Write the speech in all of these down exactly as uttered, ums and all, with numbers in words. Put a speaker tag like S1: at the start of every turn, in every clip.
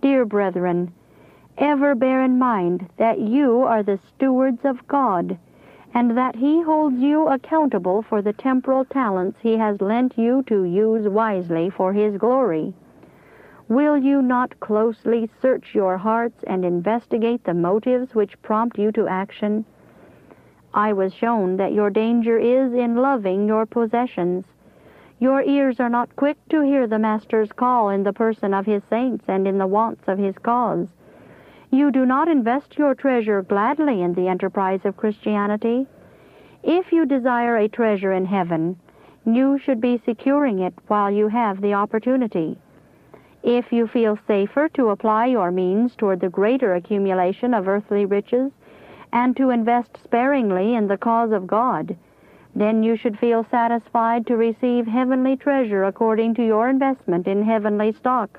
S1: Dear brethren, ever bear in mind that you are the stewards of God, and that He holds you accountable for the temporal talents He has lent you to use wisely for His glory. Will you not closely search your hearts and investigate the motives which prompt you to action? I was shown that your danger is in loving your possessions. Your ears are not quick to hear the Master's call in the person of His saints and in the wants of His cause. You do not invest your treasure gladly in the enterprise of Christianity. If you desire a treasure in heaven, you should be securing it while you have the opportunity. If you feel safer to apply your means toward the greater accumulation of earthly riches and to invest sparingly in the cause of God, then you should feel satisfied to receive heavenly treasure according to your investment in heavenly stock.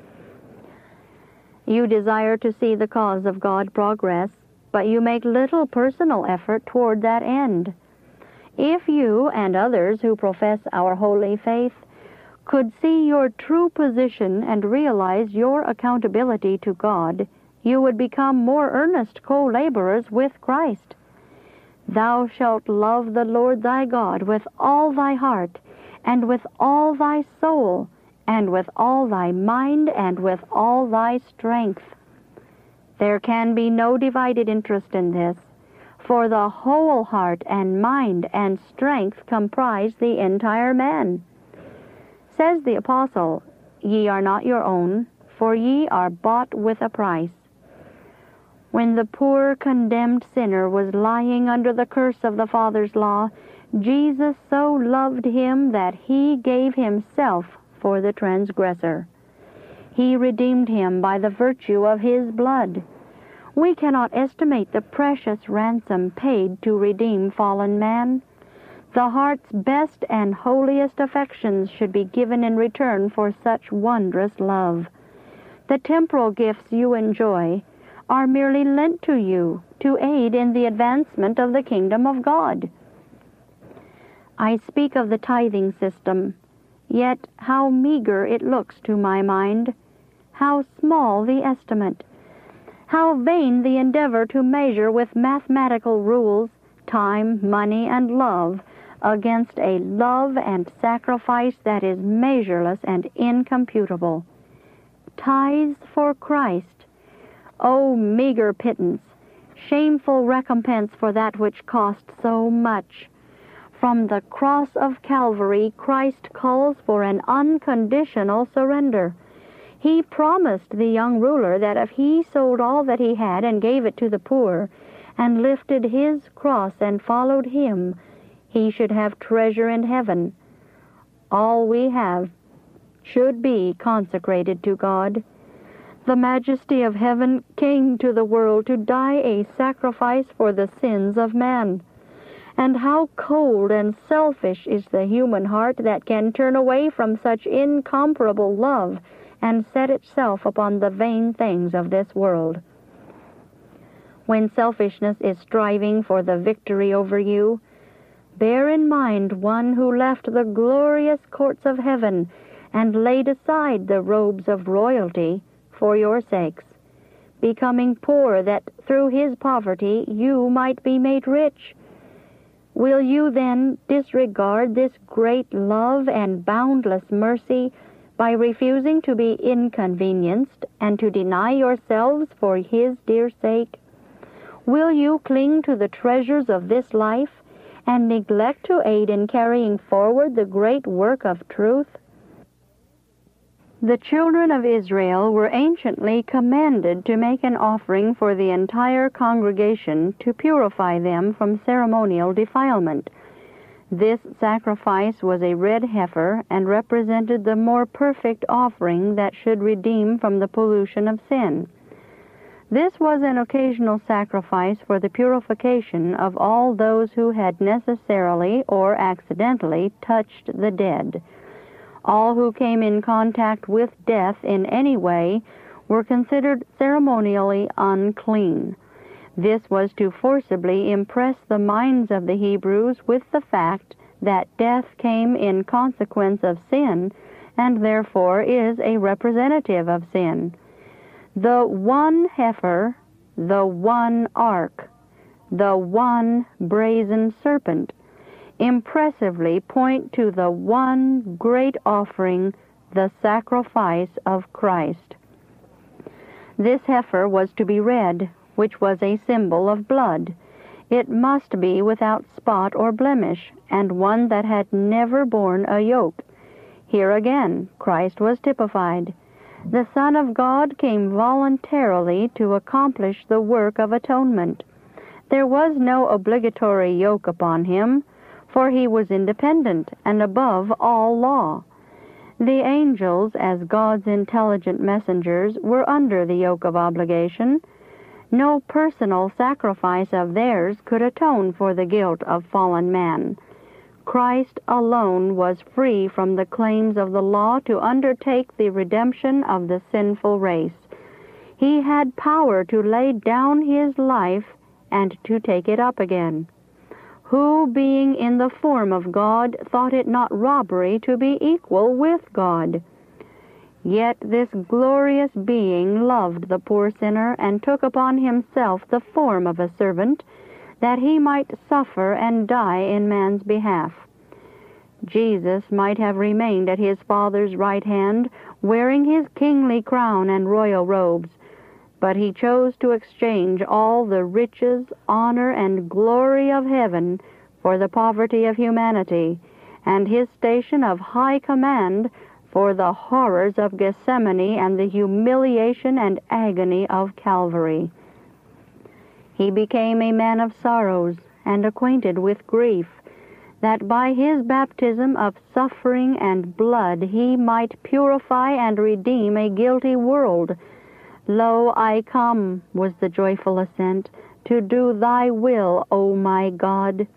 S1: You desire to see the cause of God progress, but you make little personal effort toward that end. If you and others who profess our holy faith could see your true position and realize your accountability to God, you would become more earnest co-laborers with Christ. Thou shalt love the Lord thy God with all thy heart, and with all thy soul, and with all thy mind, and with all thy strength. There can be no divided interest in this, for the whole heart and mind and strength comprise the entire man. Says the Apostle, Ye are not your own, for ye are bought with a price. When the poor condemned sinner was lying under the curse of the Father's law, Jesus so loved him that He gave Himself for the transgressor. He redeemed him by the virtue of His blood. We cannot estimate the precious ransom paid to redeem fallen man. The heart's best and holiest affections should be given in return for such wondrous love. The temporal gifts you enjoy are merely lent to you to aid in the advancement of the kingdom of God. I speak of the tithing system, yet how meager it looks to my mind, how small the estimate, how vain the endeavor to measure with mathematical rules time, money, and love against a love and sacrifice that is measureless and incomputable. Tithes for Christ. O meager pittance, shameful recompense for that which cost so much. From the cross of Calvary, Christ calls for an unconditional surrender. He promised the young ruler that if he sold all that he had and gave it to the poor, and lifted his cross and followed Him, he should have treasure in heaven. All we have should be consecrated to God. The majesty of heaven came to the world to die a sacrifice for the sins of man. And how cold and selfish is the human heart that can turn away from such incomparable love and set itself upon the vain things of this world. When selfishness is striving for the victory over you, bear in mind one who left the glorious courts of heaven and laid aside the robes of royalty for your sakes, becoming poor that through His poverty you might be made rich. Will you then disregard this great love and boundless mercy by refusing to be inconvenienced and to deny yourselves for His dear sake? Will you cling to the treasures of this life and neglect to aid in carrying forward the great work of truth? The children of Israel were anciently commanded to make an offering for the entire congregation to purify them from ceremonial defilement. This sacrifice was a red heifer and represented the more perfect offering that should redeem from the pollution of sin. This was an occasional sacrifice for the purification of all those who had necessarily or accidentally touched the dead. All who came in contact with death in any way were considered ceremonially unclean. This was to forcibly impress the minds of the Hebrews with the fact that death came in consequence of sin and therefore is a representative of sin. The one heifer, the one ark, the one brazen serpent impressively point to the one great offering, the sacrifice of Christ. This heifer was to be red, which was a symbol of blood. It must be without spot or blemish, and one that had never borne a yoke. Here again, Christ was typified. The Son of God came voluntarily to accomplish the work of atonement. There was no obligatory yoke upon him, for he was independent and above all law. The angels, as God's intelligent messengers, were under the yoke of obligation. No personal sacrifice of theirs could atone for the guilt of fallen man. Christ alone was free from the claims of the law to undertake the redemption of the sinful race. He had power to lay down his life and to take it up again. Who, being in the form of God, thought it not robbery to be equal with God? Yet this glorious being loved the poor sinner and took upon himself the form of a servant, that he might suffer and die in man's behalf. Jesus might have remained at his Father's right hand, wearing his kingly crown and royal robes, but he chose to exchange all the riches, honor, and glory of heaven for the poverty of humanity, and his station of high command for the horrors of Gethsemane and the humiliation and agony of Calvary. He became a man of sorrows and acquainted with grief, that by his baptism of suffering and blood he might purify and redeem a guilty world. Lo, I come, was the joyful assent, to do thy will, O my God.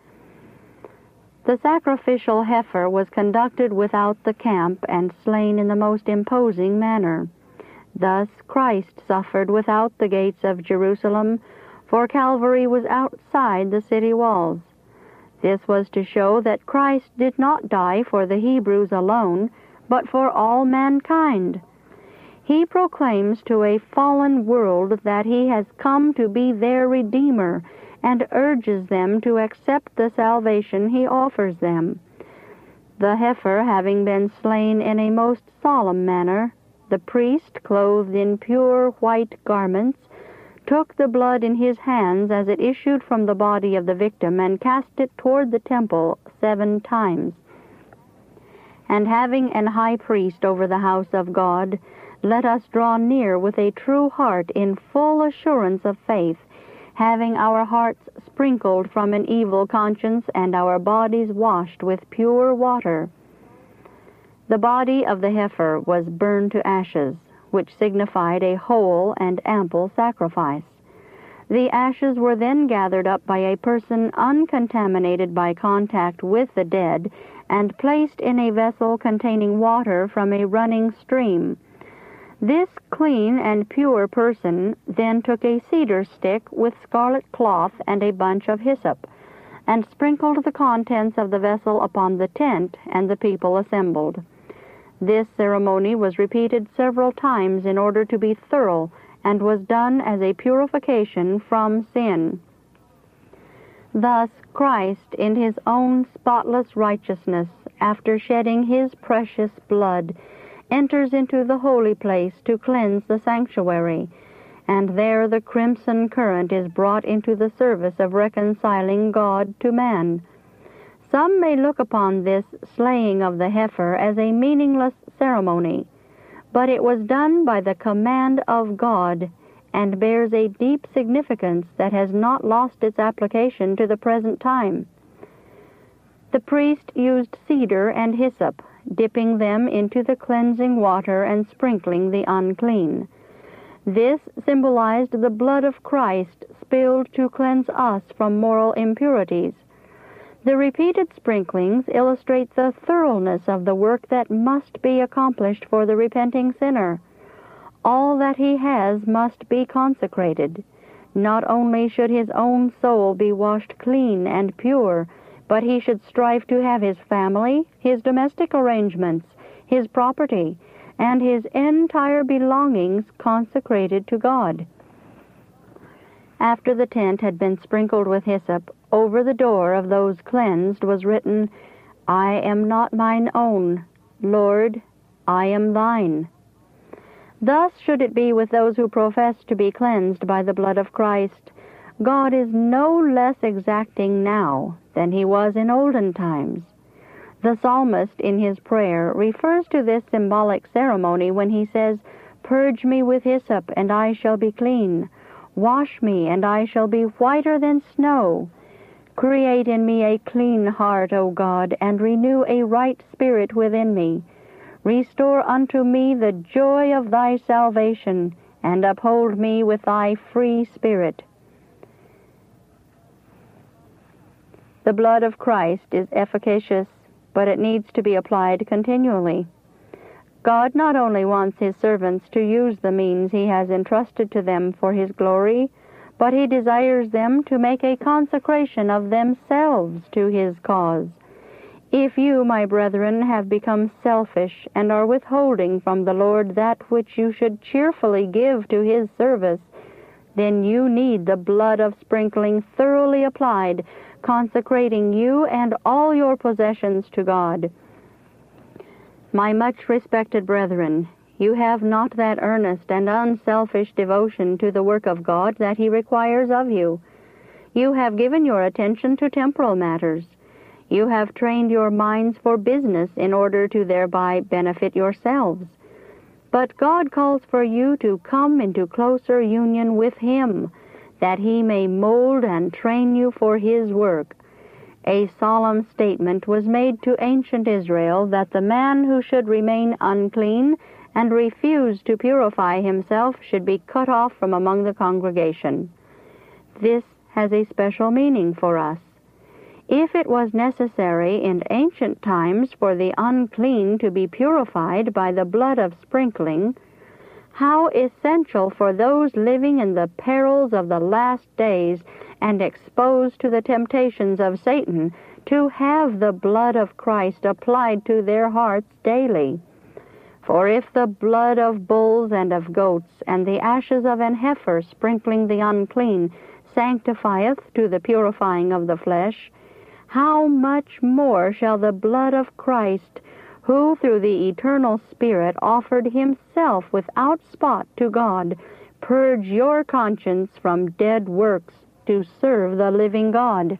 S1: The sacrificial heifer was conducted without the camp and slain in the most imposing manner. Thus Christ suffered without the gates of Jerusalem, for Calvary was outside the city walls. This was to show that Christ did not die for the Hebrews alone, but for all mankind. He proclaims to a fallen world that he has come to be their Redeemer, and urges them to accept the salvation he offers them. The heifer having been slain in a most solemn manner, the priest, clothed in pure white garments, took the blood in his hands as it issued from the body of the victim, and cast it toward the temple seven times. And having an high priest over the house of God, let us draw near with a true heart in full assurance of faith, having our hearts sprinkled from an evil conscience and our bodies washed with pure water. The body of the heifer was burned to ashes, which signified a whole and ample sacrifice. The ashes were then gathered up by a person uncontaminated by contact with the dead and placed in a vessel containing water from a running stream. This clean and pure person then took a cedar stick with scarlet cloth and a bunch of hyssop, and sprinkled the contents of the vessel upon the tent, and the people assembled. This ceremony was repeated several times in order to be thorough, and was done as a purification from sin. Thus Christ, in his own spotless righteousness, after shedding his precious blood, enters into the holy place to cleanse the sanctuary, and there the crimson current is brought into the service of reconciling God to man. Some may look upon this slaying of the heifer as a meaningless ceremony, but it was done by the command of God, and bears a deep significance that has not lost its application to the present time. The priest used cedar and hyssop, dipping them into the cleansing water and sprinkling the unclean. This symbolized the blood of Christ spilled to cleanse us from moral impurities. The repeated sprinklings illustrate the thoroughness of the work that must be accomplished for the repenting sinner. All that he has must be consecrated. Not only should his own soul be washed clean and pure, but he should strive to have his family, his domestic arrangements, his property, and his entire belongings consecrated to God. After the tent had been sprinkled with hyssop, over the door of those cleansed was written, I am not mine own, Lord, I am thine. Thus should it be with those who profess to be cleansed by the blood of Christ. God is no less exacting now than he was in olden times. The psalmist in his prayer refers to this symbolic ceremony when he says, Purge me with hyssop, and I shall be clean. Wash me, and I shall be whiter than snow. Create in me a clean heart, O God, and renew a right spirit within me. Restore unto me the joy of thy salvation, and uphold me with thy free spirit. The blood of Christ is efficacious, but it needs to be applied continually. God not only wants his servants to use the means he has entrusted to them for his glory, but he desires them to make a consecration of themselves to his cause. If you, my brethren, have become selfish and are withholding from the Lord that which you should cheerfully give to his service, then you need the blood of sprinkling thoroughly applied, consecrating you and all your possessions to God. My much respected brethren, you have not that earnest and unselfish devotion to the work of God that he requires of you. You have given your attention to temporal matters. You have trained your minds for business in order to thereby benefit yourselves. But God calls for you to come into closer union with him, that he may mold and train you for his work. A solemn statement was made to ancient Israel that the man who should remain unclean and refuse to purify himself should be cut off from among the congregation. This has a special meaning for us. If it was necessary in ancient times for the unclean to be purified by the blood of sprinkling, how essential for those living in the perils of the last days and exposed to the temptations of Satan to have the blood of Christ applied to their hearts daily. For if the blood of bulls and of goats and the ashes of an heifer sprinkling the unclean sanctifieth to the purifying of the flesh, how much more shall the blood of Christ, who through the eternal Spirit offered himself without spot to God, purge your conscience from dead works to serve the living God.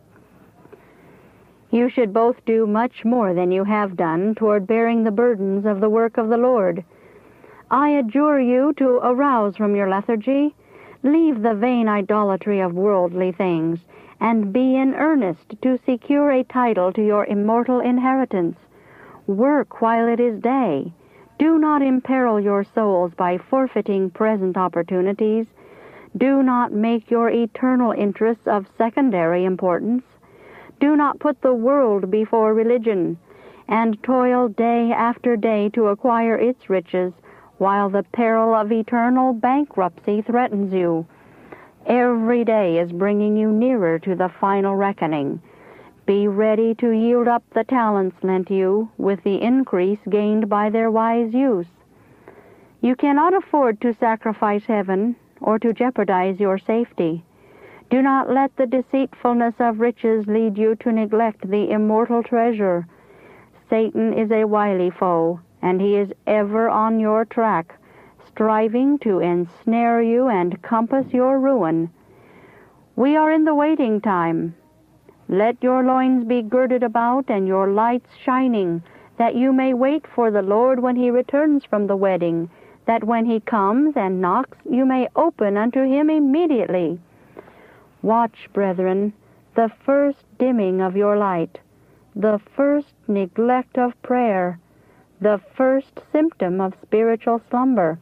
S1: You should both do much more than you have done toward bearing the burdens of the work of the Lord. I adjure you to arouse from your lethargy, leave the vain idolatry of worldly things, and be in earnest to secure a title to your immortal inheritance. Work while it is day. Do not imperil your souls by forfeiting present opportunities. Do not make your eternal interests of secondary importance. Do not put the world before religion, and toil day after day to acquire its riches, while the peril of eternal bankruptcy threatens you. Every day is bringing you nearer to the final reckoning. Be ready to yield up the talents lent you with the increase gained by their wise use. You cannot afford to sacrifice heaven or to jeopardize your safety. Do not let the deceitfulness of riches lead you to neglect the immortal treasure. Satan is a wily foe, and he is ever on your track, striving to ensnare you and compass your ruin. We are in the waiting time. Let your loins be girded about and your lights shining, that you may wait for the Lord when he returns from the wedding, that when he comes and knocks, you may open unto him immediately. Watch, brethren, the first dimming of your light, the first neglect of prayer, the first symptom of spiritual slumber.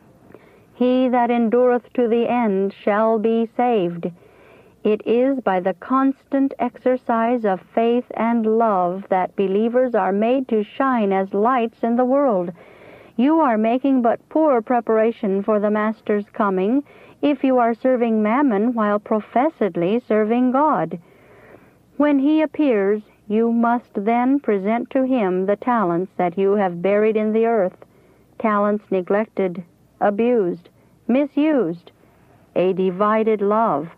S1: He that endureth to the end shall be saved. It is by the constant exercise of faith and love that believers are made to shine as lights in the world. You are making but poor preparation for the Master's coming if you are serving mammon while professedly serving God. When he appears, you must then present to him the talents that you have buried in the earth. talents neglected, abused, misused, a divided love.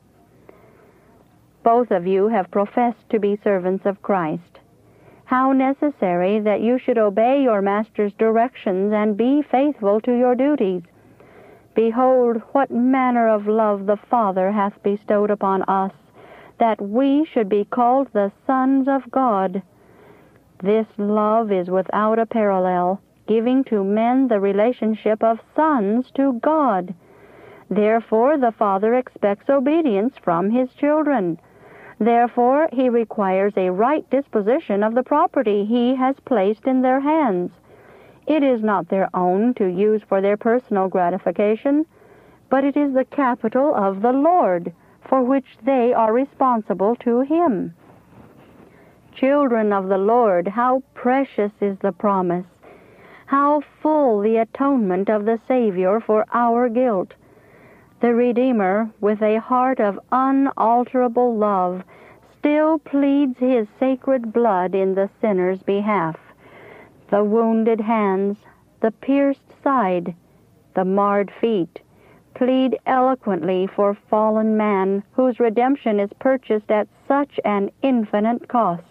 S1: Both of you have professed to be servants of Christ. How necessary that you should obey your master's directions and be faithful to your duties. Behold, what manner of love the Father hath bestowed upon us, that we should be called the sons of God. This love is without a parallel, giving to men the relationship of sons to God. Therefore the Father expects obedience from his children. Therefore he requires a right disposition of the property he has placed in their hands. It is not their own to use for their personal gratification, but it is the capital of the Lord, for which they are responsible to him. Children of the Lord, how precious is the promise, how full the atonement of the Savior for our guilt. The Redeemer, with a heart of unalterable love, still pleads his sacred blood in the sinner's behalf. The wounded hands, the pierced side, the marred feet, plead eloquently for fallen man, whose redemption is purchased at such an infinite cost.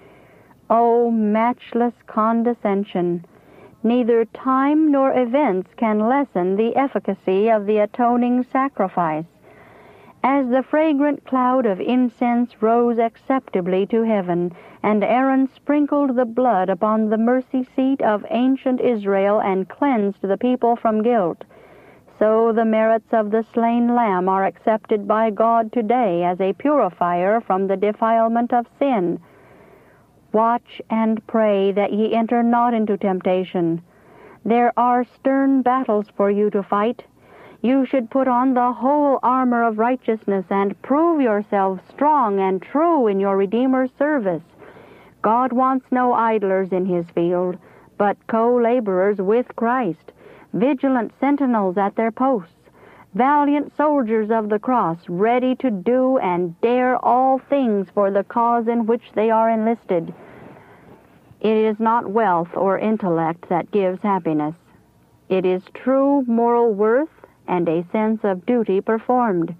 S1: O matchless condescension! Neither time nor events can lessen the efficacy of the atoning sacrifice. As the fragrant cloud of incense rose acceptably to heaven, and Aaron sprinkled the blood upon the mercy seat of ancient Israel and cleansed the people from guilt, so the merits of the slain Lamb are accepted by God today as a purifier from the defilement of sin. Watch and pray that ye enter not into temptation. There are stern battles for you to fight. You should put on the whole armor of righteousness and prove yourselves strong and true in your Redeemer's service. God wants no idlers in his field, but co-laborers with Christ, vigilant sentinels at their posts, valiant soldiers of the cross, ready to do and dare all things for the cause in which they are enlisted. It is not wealth or intellect that gives happiness. It is true moral worth and a sense of duty performed.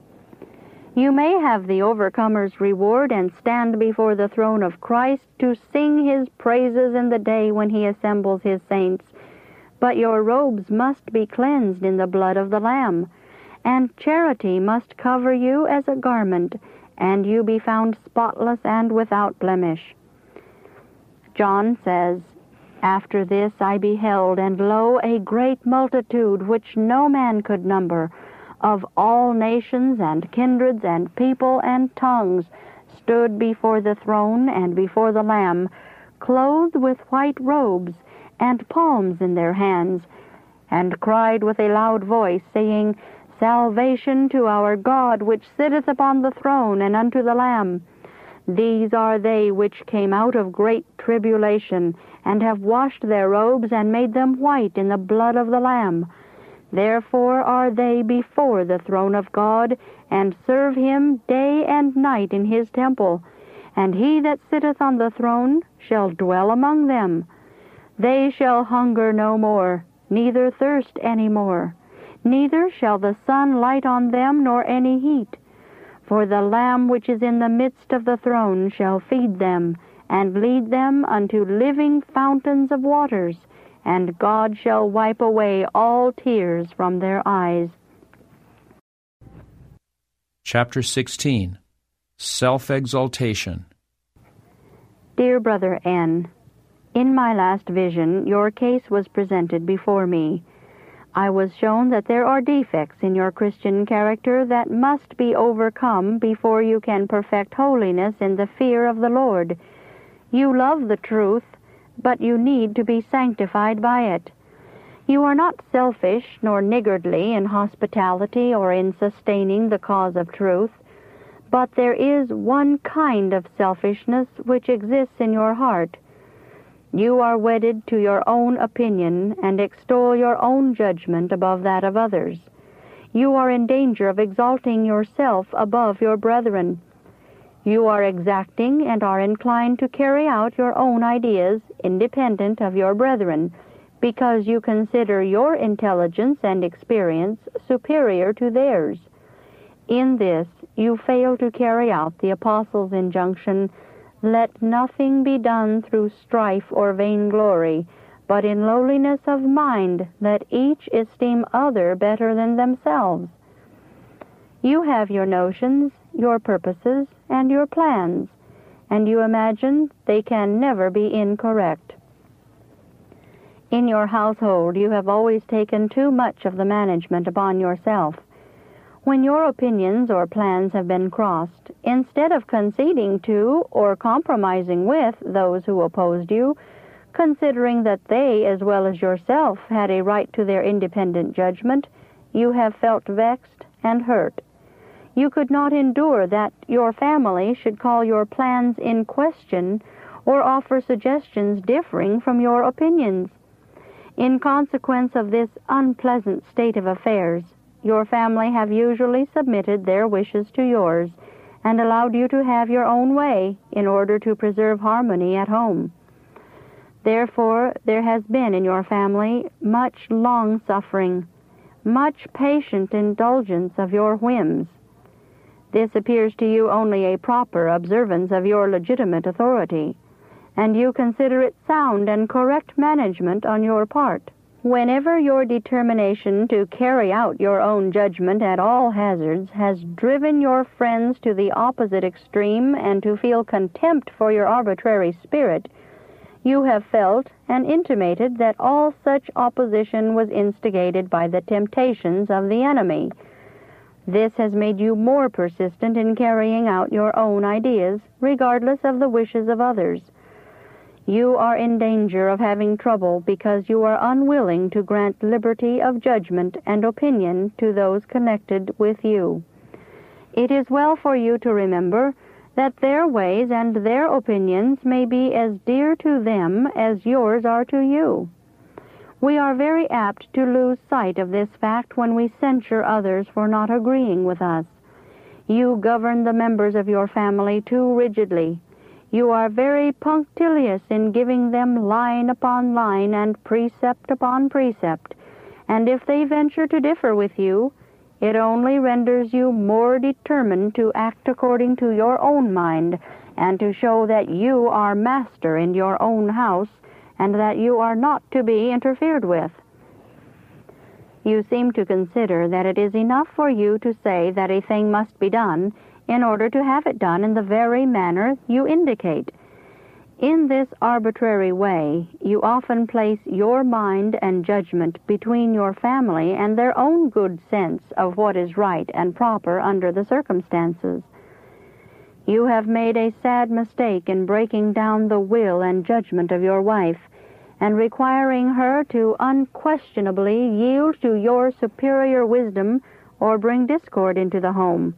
S1: You may have the overcomer's reward and stand before the throne of Christ to sing his praises in the day when he assembles his saints, but your robes must be cleansed in the blood of the Lamb, and charity must cover you as a garment, and you be found spotless and without blemish. John says, After this I beheld, and lo, a great multitude, which no man could number, of all nations and kindreds and people and tongues, stood before the throne and before the Lamb, clothed with white robes, and palms in their hands, and cried with a loud voice, saying, Salvation to our God, which sitteth upon the throne, and unto the Lamb. These are they which came out of great tribulation, and have washed their robes, and made them white in the blood of the Lamb. Therefore are they before the throne of God, and serve him day and night in his temple. And he that sitteth on the throne shall dwell among them. They shall hunger no more, neither thirst any more. Neither shall the sun light on them, nor any heat. For the Lamb which is in the midst of the throne shall feed them, and lead them unto living fountains of waters, and God shall wipe away all tears from their eyes.
S2: Chapter sixteen. Self-Exaltation.
S1: Dear Brother N., in my last vision your case was presented before me. I was shown that there are defects in your Christian character that must be overcome before you can perfect holiness in the fear of the Lord. You love the truth, but you need to be sanctified by it. You are not selfish nor niggardly in hospitality or in sustaining the cause of truth, but there is one kind of selfishness which exists in your heart. You are wedded to your own opinion and extol your own judgment above that of others. You are in danger of exalting yourself above your brethren. You are exacting and are inclined to carry out your own ideas independent of your brethren, because you consider your intelligence and experience superior to theirs. In this, you fail to carry out the Apostle's injunction, "Let nothing be done through strife or vainglory, but in lowliness of mind let each esteem other better than themselves." You have your notions, your purposes, and your plans, and you imagine they can never be incorrect. In your household, you have always taken too much of the management upon yourself. When your opinions or plans have been crossed, instead of conceding to or compromising with those who opposed you, considering that they, as well as yourself, had a right to their independent judgment, you have felt vexed and hurt. You could not endure that your family should call your plans in question or offer suggestions differing from your opinions. In consequence of this unpleasant state of affairs, your family have usually submitted their wishes to yours and allowed you to have your own way in order to preserve harmony at home. Therefore, there has been in your family much long suffering, much patient indulgence of your whims. This appears to you only a proper observance of your legitimate authority, and you consider it sound and correct management on your part. Whenever your determination to carry out your own judgment at all hazards has driven your friends to the opposite extreme and to feel contempt for your arbitrary spirit, you have felt and intimated that all such opposition was instigated by the temptations of the enemy. This has made you more persistent in carrying out your own ideas, regardless of the wishes of others. You are in danger of having trouble because you are unwilling to grant liberty of judgment and opinion to those connected with you. It is well for you to remember that their ways and their opinions may be as dear to them as yours are to you. We are very apt to lose sight of this fact when we censure others for not agreeing with us. You govern the members of your family too rigidly. You are very punctilious in giving them line upon line and precept upon precept, and if they venture to differ with you, it only renders you more determined to act according to your own mind and to show that you are master in your own house and that you are not to be interfered with. You seem to consider that it is enough for you to say that a thing must be done in order to have it done in the very manner you indicate. In this arbitrary way, you often place your mind and judgment between your family and their own good sense of what is right and proper under the circumstances. You have made a sad mistake in breaking down the will and judgment of your wife and requiring her to unquestionably yield to your superior wisdom or bring discord into the home.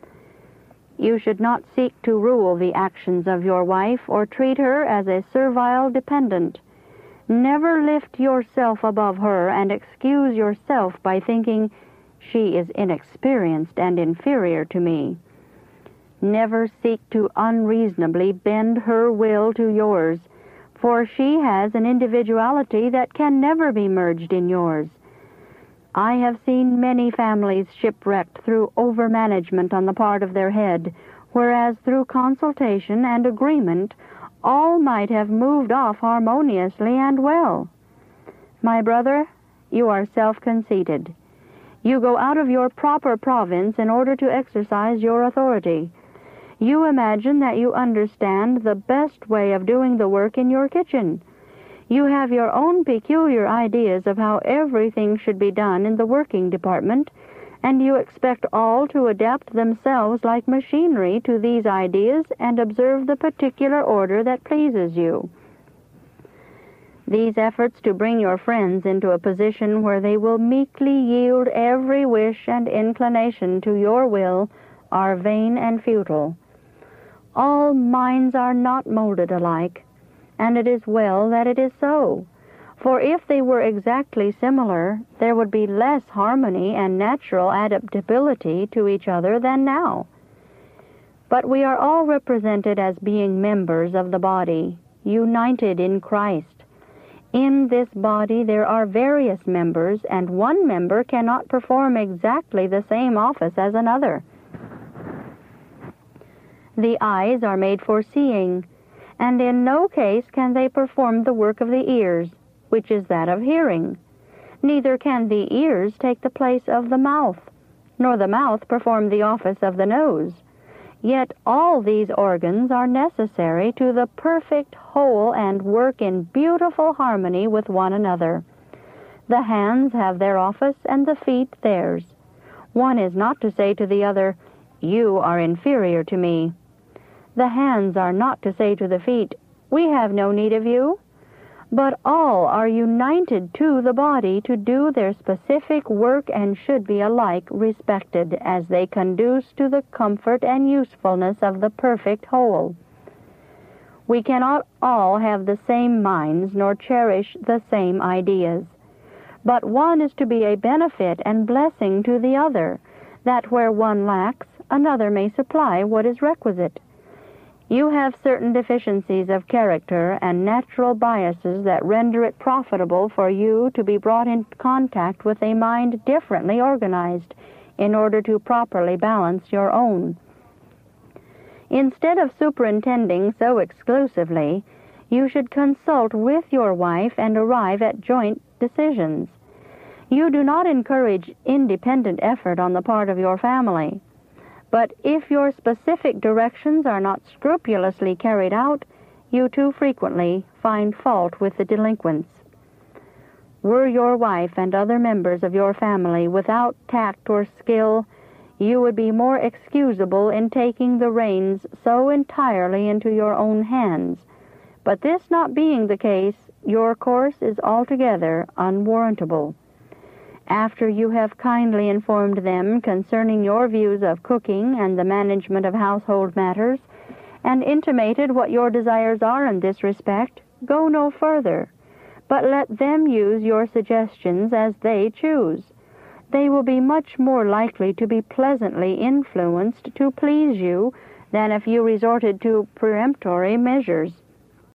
S1: You should not seek to rule the actions of your wife or treat her as a servile dependent. Never lift yourself above her and excuse yourself by thinking, "She is inexperienced and inferior to me." Never seek to unreasonably bend her will to yours, for she has an individuality that can never be merged in yours. I have seen many families shipwrecked through overmanagement on the part of their head, whereas through consultation and agreement all might have moved off harmoniously and well. My brother, you are self-conceited. You go out of your proper province in order to exercise your authority. You imagine that you understand the best way of doing the work in your kitchen. You have your own peculiar ideas of how everything should be done in the working department, and you expect all to adapt themselves like machinery to these ideas and observe the particular order that pleases you. These efforts to bring your friends into a position where they will meekly yield every wish and inclination to your will are vain and futile. All minds are not molded alike, and it is well that it is so, for if they were exactly similar, there would be less harmony and natural adaptability to each other than now. But we are all represented as being members of the body, united in Christ. In this body there are various members, and one member cannot perform exactly the same office as another. The eyes are made for seeing, and in no case can they perform the work of the ears, which is that of hearing. Neither can the ears take the place of the mouth, nor the mouth perform the office of the nose. Yet all these organs are necessary to the perfect whole and work in beautiful harmony with one another. The hands have their office and the feet theirs. One is not to say to the other, "You are inferior to me." The hands are not to say to the feet, "We have no need of you." But all are united to the body to do their specific work and should be alike respected as they conduce to the comfort and usefulness of the perfect whole. We cannot all have the same minds nor cherish the same ideas, but one is to be a benefit and blessing to the other, that where one lacks, another may supply what is requisite. You have certain deficiencies of character and natural biases that render it profitable for you to be brought in contact with a mind differently organized in order to properly balance your own. Instead of superintending so exclusively, you should consult with your wife and arrive at joint decisions. You do not encourage independent effort on the part of your family. But if your specific directions are not scrupulously carried out, you too frequently find fault with the delinquents. Were your wife and other members of your family without tact or skill, you would be more excusable in taking the reins so entirely into your own hands. But this not being the case, your course is altogether unwarrantable. After you have kindly informed them concerning your views of cooking and the management of household matters, and intimated what your desires are in this respect, go no further, but let them use your suggestions as they choose. They will be much more likely to be pleasantly influenced to please you than if you resorted to peremptory measures.